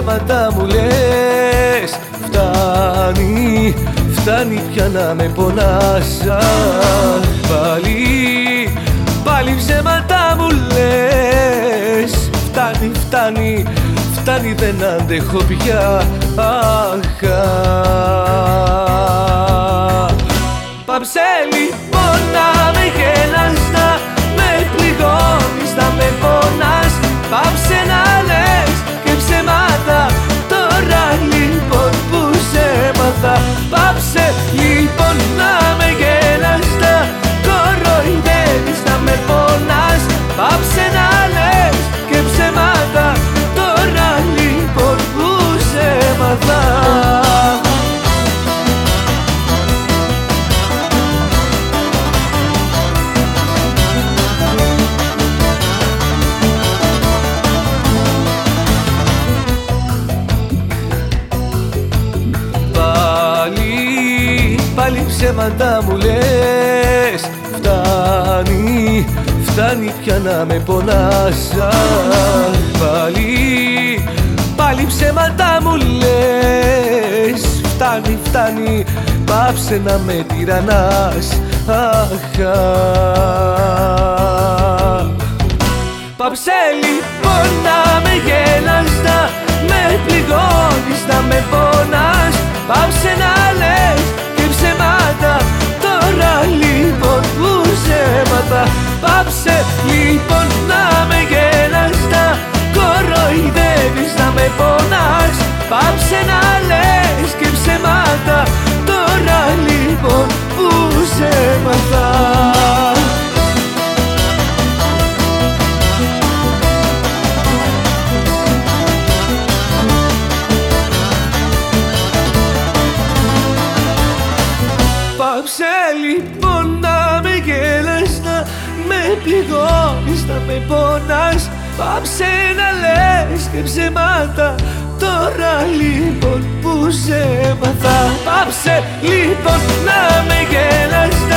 ψέματα μου λες. Φτάνει, φτάνει πια να με πονάς. Πάλι ψέματα μου λες. Φτάνει, φτάνει, φτάνει, δεν αντέχω πια. Πάψε λοιπόν να με γέλας, να με πληγώνεις, να με πονάς. Πάψε να λες και ψέματα, τώρα λοιπόν που σε έμαθα. Πάψε λοιπόν να με γέλας, να κοροϊδεύεις, να με πονάς. Πάψε να λες και ψέματα, τώρα λοιπόν που σε έμαθα. Πάλι ψέματα μου λες. Φτάνει, φτάνει πια να με πονάς. Πάλι ψέματα μου λες. Φτάνει, φτάνει, πάψε να με τυραννάς. Πάψε λοιπόν να με γέλας, να με πληγώνεις, να με πονάς. Πάψε να λες και ψέματα, τώρα λοιπόν που σε έμαθα. Πάψε λοιπόν να με γέλας, να κοροϊδεύεις, να με πονάς. Πάψε να λες και ψέματα, τώρα λοιπόν που σε έμαθα. Πάψε λοιπόν να με γέλας, να με πληγώνεις, να με πονάς. Πάψε να λες και ψέματα, τώρα λοιπόν που σε έμαθα. Πάψε λοιπόν να με γέλας,